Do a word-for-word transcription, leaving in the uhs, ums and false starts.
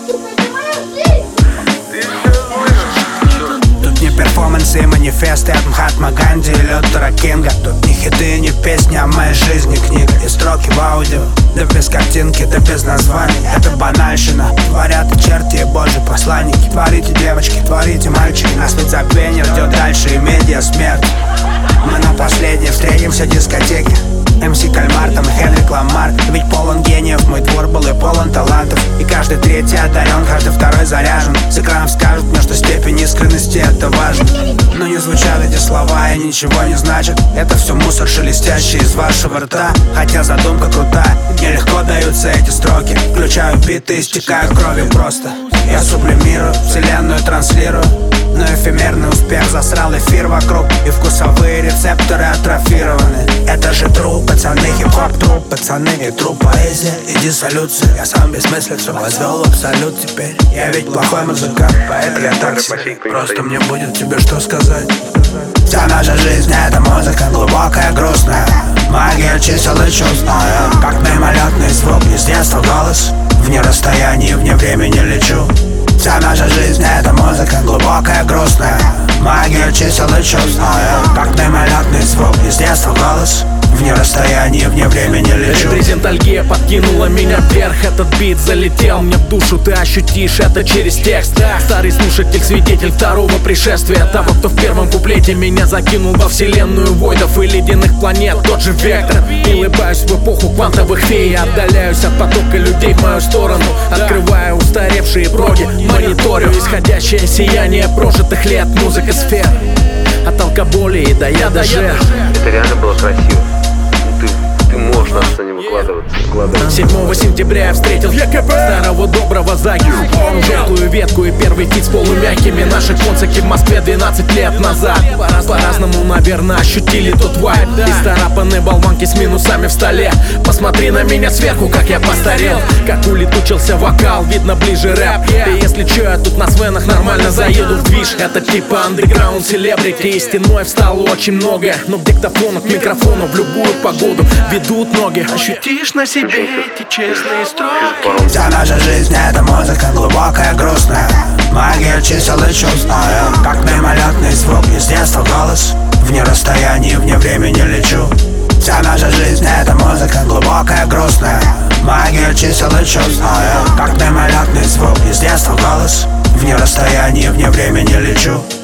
Тут не перформансы и манифесты от Махатма Ганди и Лютера Кинга. Тут не хиты, не песни, а моей жизни книга. И строки в аудио, да без картинки, да без названий. Это банальщина, творят и черти, и божьи посланники. Творите, девочки, творите, мальчики. Нас ведь забвение ждет дальше и медиа смерть. Мы на последней встретимся в дискотеке. эм си Кальмар, там и Хенрик Ламар. Ведь полон гениев, мой двор был и полон талантов. И каждый третий одарен, каждый второй заряжен. С экранов скажут мне, что степень искренности это важно. Но не звучат эти слова и ничего не значат. Это все мусор шелестящий из вашего рта. Хотя задумка крутая, мне легко даются эти строки. Включаю биты и стекаю кровью просто. Я сублимирую, вселенную транслирую. Но эфемерный успех засрал эфир вокруг. И вкусовые рецепторы атрофированы. Это же тру, пацаны, хип-хоп, тру, пацаны. И тру поэзия, и диссолюция. Я сам бессмыслицу возвел в абсолют теперь. Я ведь плохой музыкант, поэт для такси. Просто мне будет тебе что сказать. Вся наша жизнь это музыка, глубокая, грустная. Магия чисел и чувств, как мимолетный звук из детства голос. Вне расстояния, вне времени лечу. Вся наша жизнь это музыка, глубокая, грустная. Магия чисел и чувств, как мимолетный звук из детства голос. Вне расстояния, вне времени лечу. Репрезентальгия подкинула меня вверх. Этот бит залетел мне в душу. Ты ощутишь это через текст. Старый слушатель, свидетель второго пришествия. Того, кто в первом куплете меня закинул во вселенную войдов и ледяных планет. Тот же вектор. Улыбаюсь в эпоху квантовых фей. Отдаляюсь от потока людей в мою сторону. Открываю устаревшие проги. Мониторю исходящее сияние прожитых лет. Музыка сфер. От алкоголя и до яда жертв. Это реально было красиво. Ты, ты можешь на сцене выкладываться, выкладываться. седьмого сентября я встретил старого доброго Заги. Желтую ветку и первый фит с полумягкими. Наши концерты в Москве двенадцать лет назад. По-разному, наверное, ощутили тот вайб. Исцарапанные болванки с минусами в столе. Посмотри на меня сверху, как я постарел. Как улетучился вокал, видно ближе рэп. И если чё, я тут на свенах нормально заеду в движ. Это типа андеграунд селебрити. И стеной встало очень много. Но к диктофону, к микрофону в любую погоду ведут ноги. Ощутишь на себе эти честные строки. Вся наша жизнь это музыка, глубокая, грустная. Магия чисел и чувств, как мимолетный звук из детства голос. Вне расстояния, вне времени лечу. Вся наша жизнь это музыка, глубокая, грустная. Магия чисел и чувств, как мимолетный звук из детства голос. Вне расстояния, вне времени лечу.